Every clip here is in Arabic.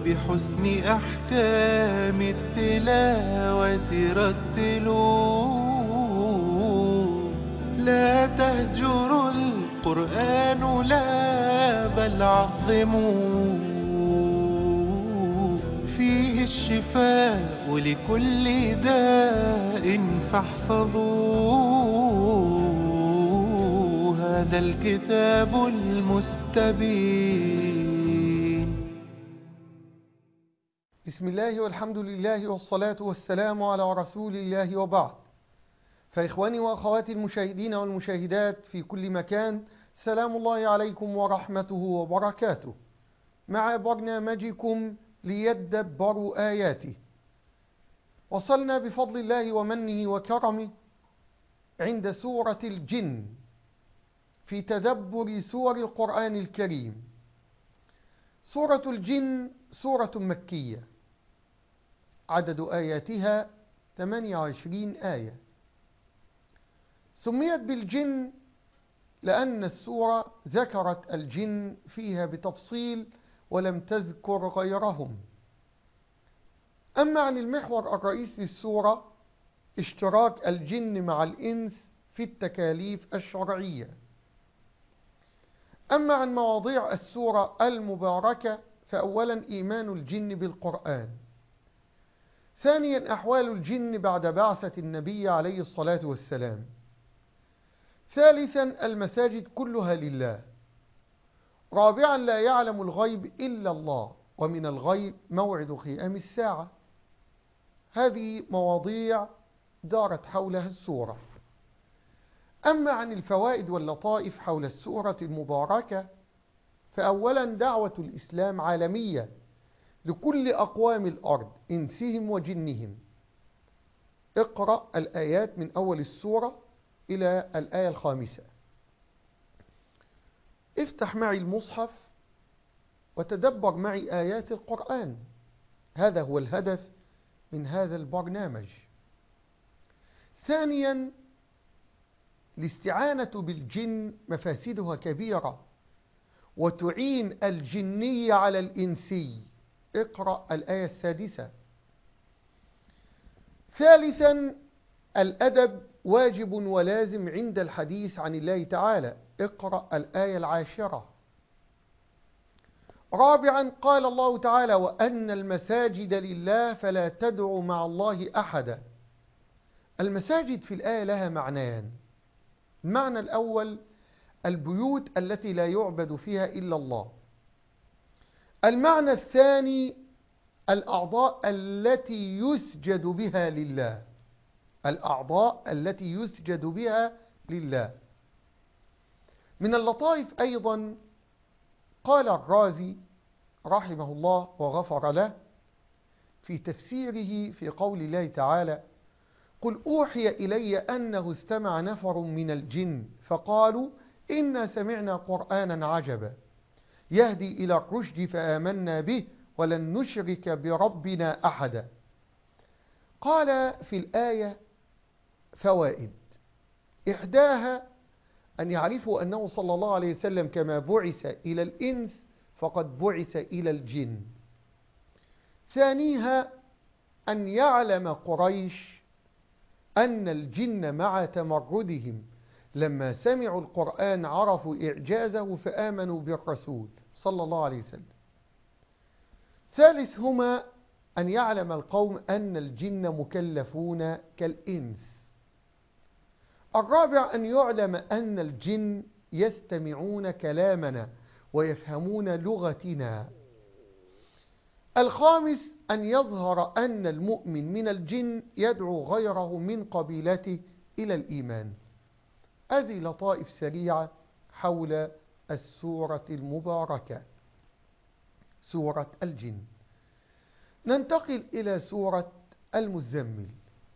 بحسن أحكام التلاوة رتلوا لا تهجروا القرآن لا بل عظموا فيه الشفاء لكل داء فاحفظوا هذا الكتاب المستبين. بسم الله والحمد لله والصلاة والسلام على رسول الله وبعد. فإخواني وأخواتي المشاهدين والمشاهدات في كل مكان، سلام الله عليكم ورحمته وبركاته، مع برنامجكم ليدبروا آياته. وصلنا بفضل الله ومنه وكرمه عند سورة الجن في تدبر سور القرآن الكريم. سورة الجن سورة مكية، عدد آياتها 28 آية. سميت بالجن لأن السورة ذكرت الجن فيها بتفصيل ولم تذكر غيرهم. أما عن المحور الرئيسي للسورة، اشتراك الجن مع الإنس في التكاليف الشرعية. أما عن مواضيع السورة المباركة، فأولا إيمان الجن بالقرآن، ثانيا أحوال الجن بعد بعثة النبي عليه الصلاة والسلام، ثالثا المساجد كلها لله، رابعا لا يعلم الغيب إلا الله، ومن الغيب موعد قيام الساعة. هذه مواضيع دارت حولها السورة. أما عن الفوائد واللطائف حول السورة المباركة، فأولا دعوة الإسلام عالمية لكل أقوام الأرض إنسهم وجنهم. اقرأ الآيات من أول السورة إلى الآية 5. افتح معي المصحف وتدبر معي آيات القرآن، هذا هو الهدف من هذا البرنامج. ثانيا الاستعانة بالجن مفاسدها كبيرة وتعين الجني على الإنسي، اقرأ الآية 6. ثالثا الأدب واجب ولازم عند الحديث عن الله تعالى، اقرأ الآية 10. رابعا قال الله تعالى: وأن المساجد لله فلا تدعوا مع الله أحدا. المساجد في الآية لها معنيان. المعنى الأول البيوت التي لا يعبد فيها إلا الله. المعنى الثاني الأعضاء التي يسجد بها لله، الأعضاء التي يسجد بها لله. من اللطائف أيضا قال الرازي رحمه الله وغفر له في تفسيره في قول الله تعالى: قل أوحي إلي أنه استمع نفر من الجن فقالوا إنا سمعنا قرآنا عجبا يهدي إلى الرشد فآمنا به ولن نشرك بربنا أحدا. قال في الآية فوائد، إحداها أن يعرفوا أنه صلى الله عليه وسلم كما بعث إلى الإنس فقد بعث إلى الجن. ثانيها أن يعلم قريش أن الجن مع تمردهم لما سمعوا القرآن عرفوا إعجازه فآمنوا بالرسول صلى الله عليه وسلم. ثالثهما أن يعلم القوم أن الجن مكلفون كالإنس. الرابع أن يعلم أن الجن يستمعون كلامنا ويفهمون لغتنا. الخامس أن يظهر أن المؤمن من الجن يدعو غيره من قبيلته إلى الإيمان. هذه لطائف سريعة حول السورة المباركة، سورة الجن. ننتقل إلى سورة المزمل.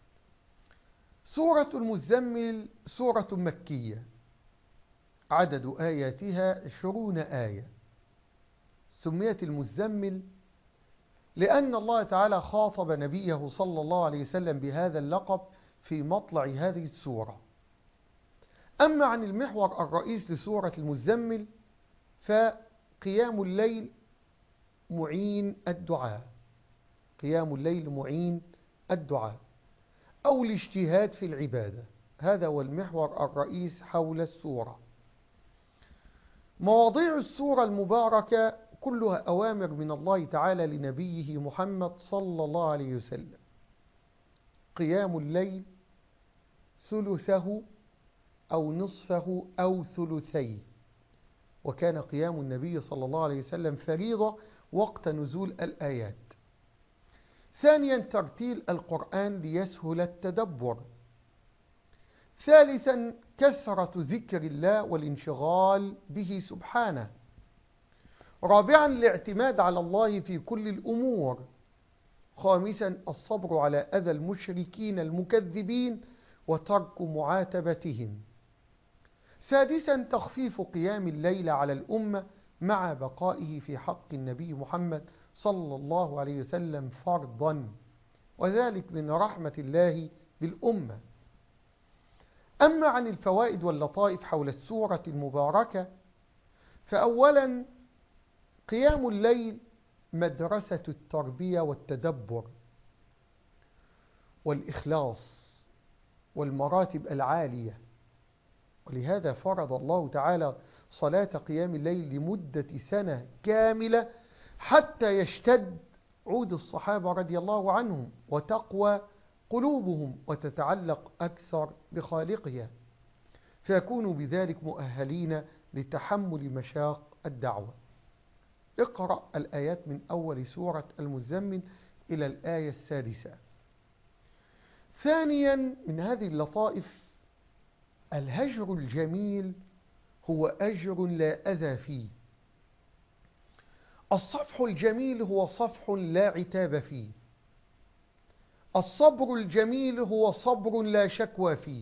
سورة المزمل سورة مكية، عدد آياتها 20 آية. سميت المزمل لأن الله تعالى خاطب نبيه صلى الله عليه وسلم بهذا اللقب في مطلع هذه السورة. أما عن المحور الرئيس لسورة المزمل فقيام الليل معين الدعاء، قيام الليل معين الدعاء أو الاجتهاد في العبادة. هذا هو المحور الرئيس حول السورة. مواضيع السورة المباركة كلها أوامر من الله تعالى لنبيه محمد صلى الله عليه وسلم. قيام الليل ثلثه أو نصفه أو ثلثيه، وكان قيام النبي صلى الله عليه وسلم فريضة وقت نزول الآيات. ثانيا ترتيل القرآن ليسهل التدبر. ثالثا كثرة ذكر الله والانشغال به سبحانه. رابعا الاعتماد على الله في كل الأمور. خامسا الصبر على أذى المشركين المكذبين وترك معاتبتهم. سادسا تخفيف قيام الليل على الأمة مع بقائه في حق النبي محمد صلى الله عليه وسلم فرضا، وذلك من رحمة الله بالأمة. أما عن الفوائد واللطائف حول السورة المباركة، فأولا قيام الليل مدرسة التربية والتدبر والإخلاص والمراتب العالية، ولهذا فرض الله تعالى صلاة قيام الليل لمدة سنة كاملة حتى يشتد عود الصحابة رضي الله عنهم وتقوى قلوبهم وتتعلق أكثر بخالقها، فيكونوا بذلك مؤهلين لتحمل مشاق الدعوة. اقرأ الآيات من أول سورة المزمل إلى الآية 6. ثانيا من هذه اللطائف الهجر الجميل هو أجر لا أذى فيه. الصفح الجميل هو صفح لا عتاب فيه. الصبر الجميل هو صبر لا شكوى فيه.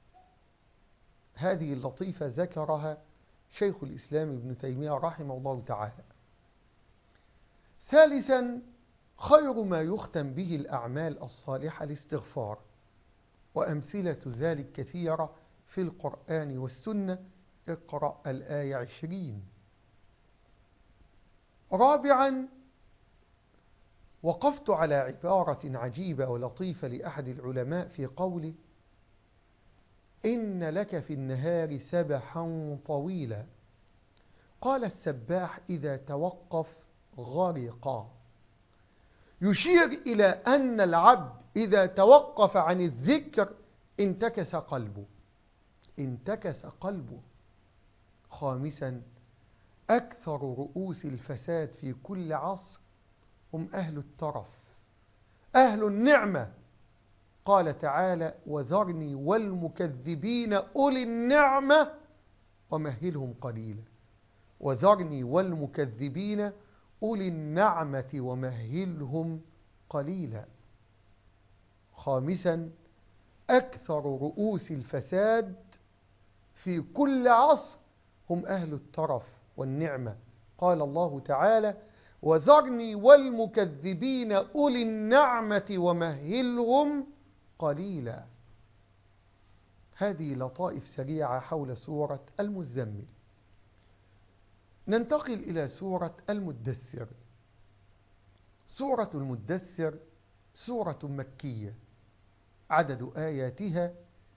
هذه اللطيفة ذكرها شيخ الإسلام ابن تيمية رحمه الله تعالى. ثالثا خير ما يختم به الأعمال الصالحة الاستغفار، وأمثلة ذلك كثيرة في القرآن والسنة. اقرأ الآية 20. رابعا وقفت على عبارة عجيبة ولطيفة لأحد العلماء في قوله: إن لك في النهار سبحا طويلا. قال السباح: إذا توقف غرقا، يشير إلى أن العبد إذا توقف عن الذكر انتكس قلبه. انتكس قلبه. خامسا أكثر رؤوس الفساد في كل عصر هم أهل الترف، أهل النعمة. قال تعالى: وذرني والمكذبين أولي النعمة ومهلهم قليلا. وذرني والمكذبين أولي النعمة ومهلهم قليلا. خامسا أكثر رؤوس الفساد في كل عصر هم أهل الترف والنعمة. قال الله تعالى: وذرني والمكذبين أولي النعمة ومهلهم قليلا. هذه لطائف سريعة حول سورة المزمل. ننتقل إلى سورة المدثر. سورة المدثر سورة مكية، عدد آياتها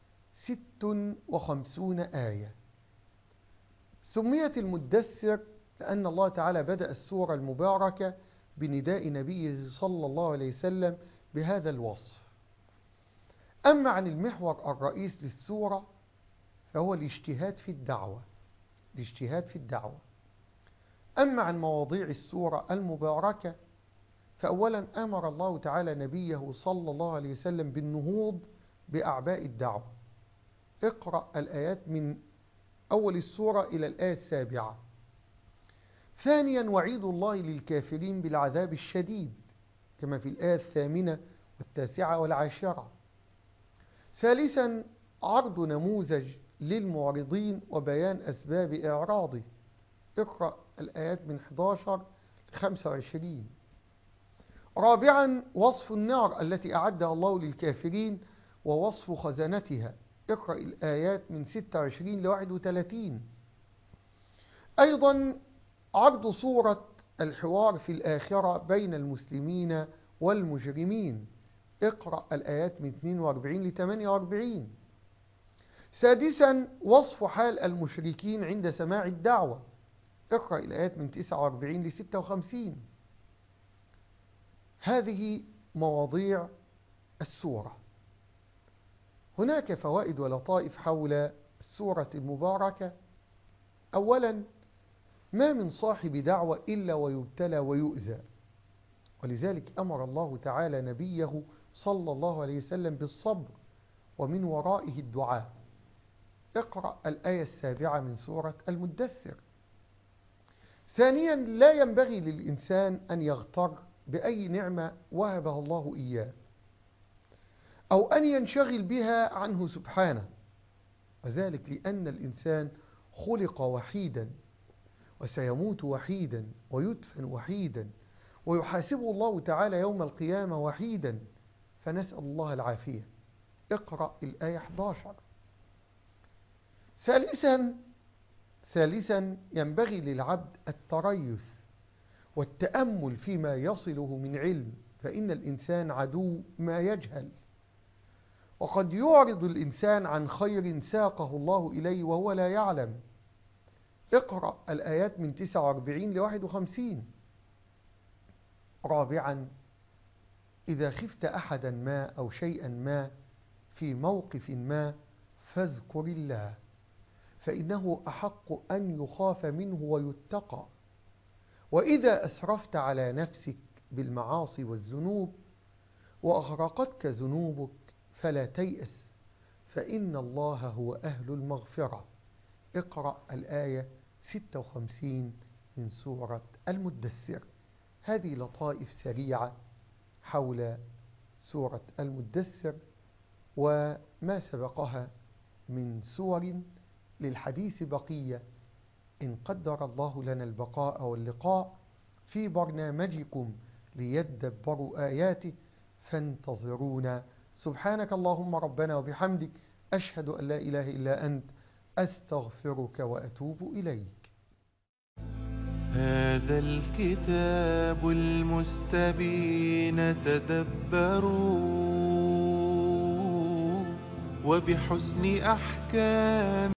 56 آية. سميت المدثر لأن الله تعالى بدأ السورة المباركة بنداء نبيه صلى الله عليه وسلم بهذا الوصف. أما عن المحور الرئيس للسورة فهو الاجتهاد في الدعوة. الاجتهاد في الدعوة. أما عن مواضيع السورة المباركة فأولا أمر الله تعالى نبيه صلى الله عليه وسلم بالنهوض بأعباء الدعوة. اقرأ الآيات من أول السورة إلى الآية 7. ثانيا وعيد الله للكافرين بالعذاب الشديد كما في الآية 8 و9 و10. ثالثا عرض نموذج للمعرضين وبيان أسباب إعراضه. اقرأ الآيات من 11 ل 25. رابعا وصف النار التي أعدها الله للكافرين ووصف خزنتها. اقرأ الآيات من 26 ل 31. أيضا عرض صورة الحوار في الآخرة بين المسلمين والمجرمين. اقرأ الآيات من 42 ل 48. سادسا وصف حال المشركين عند سماع الدعوة. اقرأ الآيات من 49 ل 56. هذه مواضيع السورة. هناك فوائد ولطائف حول السورة المباركة. أولا، ما من صاحب دعوة إلا ويبتلى ويؤذى، ولذلك أمر الله تعالى نبيه صلى الله عليه وسلم بالصبر ومن ورائه الدعاء. اقرأ الآية 7 من سورة المدثر. ثانيا، لا ينبغي للإنسان أن يغتر بأي نعمة وهبها الله إياه أو أن ينشغل بها عنه سبحانه، وذلك لأن الإنسان خلق وحيدا وسيموت وحيدا ويدفن وحيدا ويحاسبه الله تعالى يوم القيامة وحيدا، فنسأل الله العافية. اقرأ الآية 11. ثالثا ينبغي للعبد التريث والتأمل فيما يصله من علم، فإن الإنسان عدو ما يجهل، وقد يعرض الإنسان عن خير ساقه الله إليه وهو لا يعلم. اقرأ الآيات من 49 ل 51. رابعا، إذا خفت أحدا ما أو شيئا ما في موقف ما فاذكر الله، فإنه أحق أن يخاف منه ويتقى. وإذا أسرفت على نفسك بالمعاصي والذنوب وأغرقتك ذنوبك فلا تيأس، فإن الله هو أهل المغفرة. اقرأ الآية 56 من سورة المدثر. هذه لطائف سريعة حول سورة المدثر وما سبقها من سور. للحديث بقية إن قدر الله لنا البقاء واللقاء في برنامجكم ليدبروا آياته، فانتظرونا. سبحانك اللهم ربنا وبحمدك، أشهد أن لا إله إلا أنت، أستغفرك وأتوب إليك. هذا الكتاب المستبين تدبروا وبحسن أحكام